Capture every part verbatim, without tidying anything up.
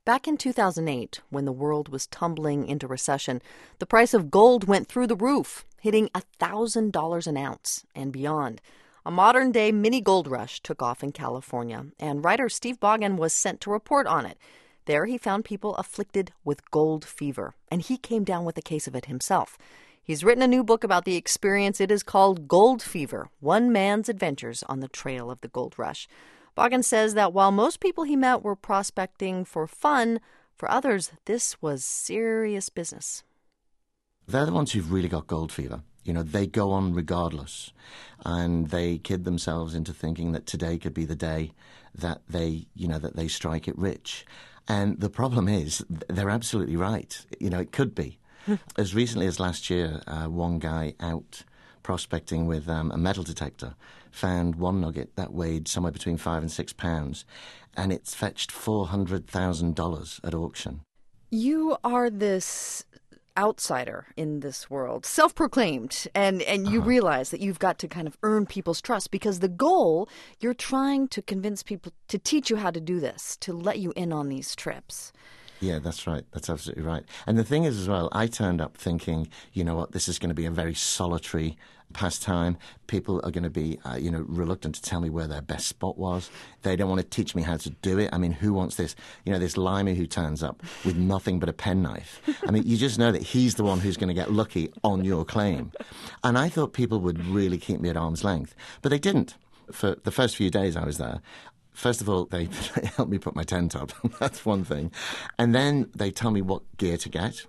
Back in two thousand eight, when the world was tumbling into recession, the price of gold went through the roof, hitting one thousand dollars an ounce and beyond. A modern-day mini gold rush took off in California, and writer Steve Boggan was sent to report on it. There he found people afflicted with gold fever, and he came down with a case of it himself. He's written a new book about the experience. It is called Gold Fever, One Man's Adventures on the Trail of the Gold Rush. Boggan says that while most people he met were prospecting for fun, for others, this was serious business. They're the ones who've really got gold fever. You know, they go on regardless, and they kid themselves into thinking that today could be the day that they, you know, that they strike it rich. And the problem is, they're absolutely right. You know, it could be. As recently as last year, uh, one guy out prospecting with um, a metal detector found one nugget that weighed somewhere between five and six pounds, and it's fetched four hundred thousand dollars at auction. You are this outsider in this world, self-proclaimed, and, and you uh-huh. realize that you've got to kind of earn people's trust, because the goal, you're trying to convince people to teach you how to do this, to let you in on these trips. Yeah, that's right. That's absolutely right. And the thing is as well, I turned up thinking, you know what, this is going to be a very solitary pastime. People are going to be, uh, you know, reluctant to tell me where their best spot was. They don't want to teach me how to do it. I mean, who wants this, you know, this limey who turns up with nothing but a penknife? I mean, you just know that he's the one who's going to get lucky on your claim. And I thought people would really keep me at arm's length, but they didn't. For the first few days I was there, first of all, they helped me put my tent up. That's one thing. And then they tell me what gear to get.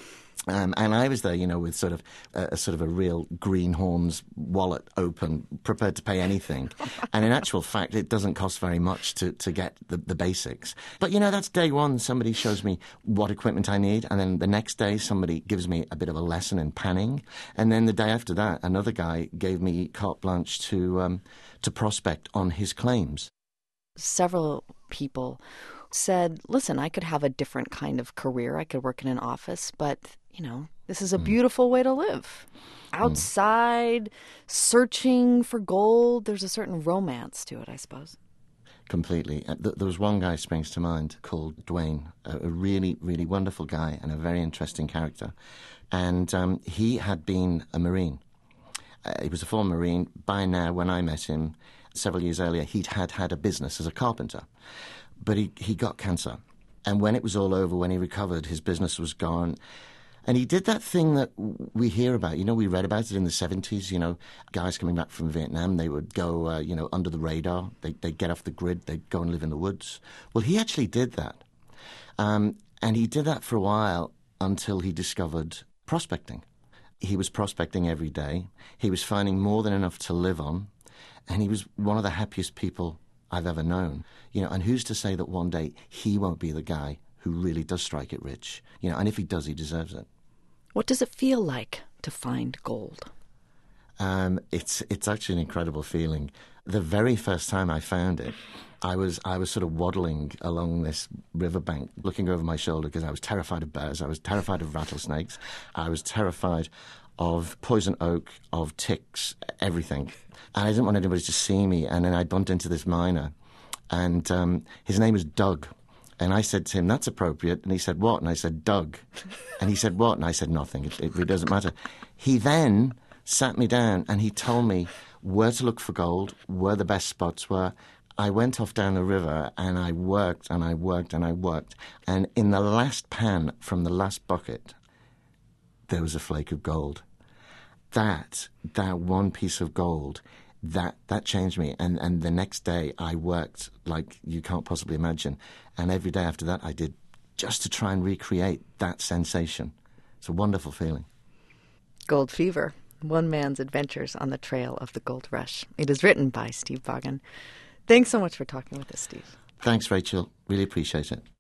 Um, and I was there, you know, with sort of a, a sort of a real greenhorns wallet open, prepared to pay anything. And in actual fact, it doesn't cost very much to, to get the, the basics. But, you know, that's day one. Somebody shows me what equipment I need. And then the next day, somebody gives me a bit of a lesson in panning. And then the day after that, another guy gave me carte blanche to um, to prospect on his claims. Several people said, listen, I could have a different kind of career. I could work in an office, but, you know, this is a beautiful way to live. Outside, searching for gold, there's a certain romance to it, I suppose. Completely. Uh, th- there was one guy springs to mind called Dwayne, a, a really, really wonderful guy and a very interesting character. And um, he had been a Marine. Uh, he was a former Marine. By now, when I met him, several years earlier, he'd had had a business as a carpenter. But he, he got cancer. And when it was all over, when he recovered, his business was gone. And he did that thing that we hear about. You know, we read about it in the seventies, you know, guys coming back from Vietnam, they would go, uh, you know, under the radar. They, they'd get off the grid. They'd go and live in the woods. Well, he actually did that. Um, and he did that for a while until he discovered prospecting. He was prospecting every day. He was finding more than enough to live on. And he was one of the happiest people I've ever known. You know, and who's to say that one day he won't be the guy who really does strike it rich? You know, and if he does, he deserves it. What does it feel like to find gold? Um, it's it's actually an incredible feeling. The very first time I found it, I was I was sort of waddling along this riverbank, looking over my shoulder because I was terrified of bears, I was terrified of rattlesnakes, I was terrified of poison oak, of ticks, everything. And I didn't want anybody to see me. And then I bumped into this miner, and um, his name was Doug. And I said to him, that's appropriate. And he said, what? And I said, Doug. And he said, what? And I said, nothing. It, it really doesn't matter. He then sat me down and he told me where to look for gold, where the best spots were. I went off down the river and I worked and I worked and I worked. And in the last pan from the last bucket, there was a flake of gold. That, that one piece of gold, that that changed me. And, and the next day I worked like you can't possibly imagine. And every day after that I did, just to try and recreate that sensation. It's a wonderful feeling. Gold Fever, One Man's Adventures on the Trail of the Gold Rush. It is written by Steve Boggan. Thanks so much for talking with us, Steve. Thanks, Rachel. Really appreciate it.